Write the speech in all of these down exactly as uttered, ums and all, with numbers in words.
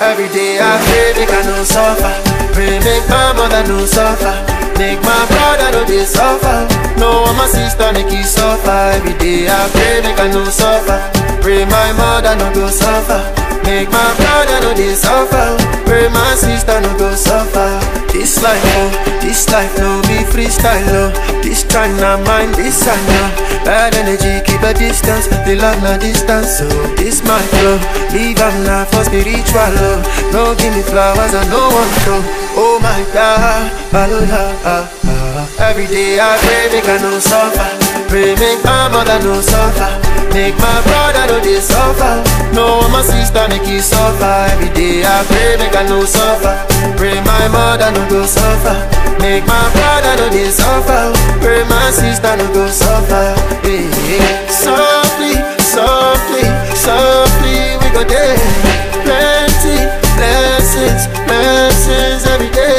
Every day I pray make I no suffer. Pray make my mother no suffer. Make my brother no dey suffer. No one my sister make he suffer. Every day I pray make I no suffer. Pray my mother no go suffer. Make my brother no dey suffer. Pray my sister no go suffer. This life, oh, this life no be freestyle, oh. This time na mine, this I know. Bad energy, keep a distance. The love na distance, so oh. This my flow. Leave am na for spiritual, oh. No give me flowers, I no want to. Oh my God, hallelujah. Every day I pray make I no suffer. Pray make my mother no suffer. Make my brother no dey suffer. No my sister make he suffer. Every day I pray make I no suffer. Pray my mother no go suffer. Make my brother no dey suffer. Pray my sister no go suffer. Hey, hey. Softly, softly, softly we go there. Plenty blessings, blessings every day.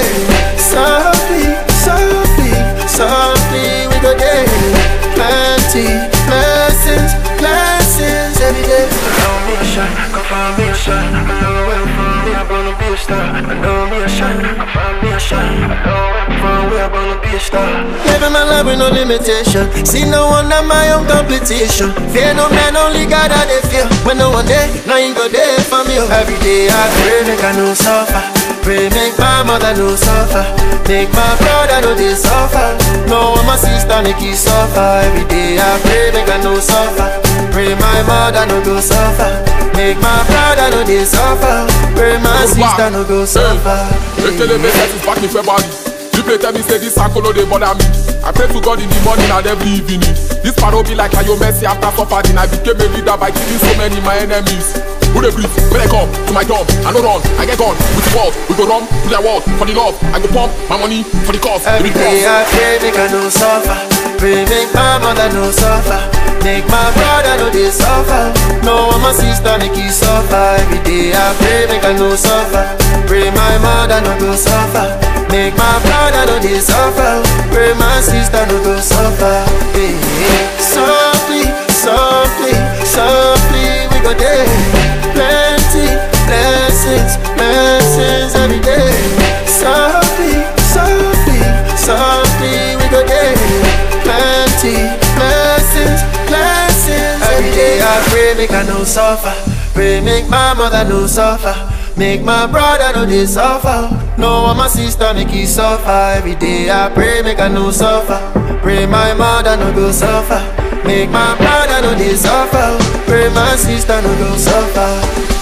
Softly, softly, softly we go there. Plenty blessings, blessings every day. I know me a shot, come find me a shot. I know where from me, I'm gonna be a star. I know me a shot, come find me a shot. I know where from me, I'm gonna be a star. Living my life with no limitation. See no one at my own competition. Fear no man, only God I they fear. When no one there, now you go there for me. Every day I pray make I no suffer. Pray make my mother no suffer. Make my brother no dey suffer. No one my sister make he suffer. Every day I pray make I no suffer. Pray my mother no go suffer. Make my brother no dey suffer. Pray my sister no go suffer. Hey, tell me that is back in February. People tell me say this circle no dey bother me. I pray to God in the morning and every evening. This part will be like how you mercy after suffering. I became a leader by killing so many my enemies. Who they breathe? When I come to my job, I no run, I get gone. With the world, we go run to their world. For the love, I go pump my money for the cause. Every day I pray make I no suffer. Pray make my mother no suffer. Make my brother no dey suffer. No one my sister make he suffer. Every day I pray make I no suffer. Pray my mother no go suffer. Make my brother no dey suffer. Pray my sister no go suffer. Hey, hey. Softly, softly, softly we go there. Plenty blessings, blessings every day. Softly, softly, softly we go there. Plenty blessings, blessings every day. I pray make I no suffer. Pray make my mother no suffer. Make my brother no dey suffer. No one my sister make he suffer. Every day I pray make I no suffer. Pray my mother no go suffer. Make my brother no dey suffer. Pray my sister no go suffer.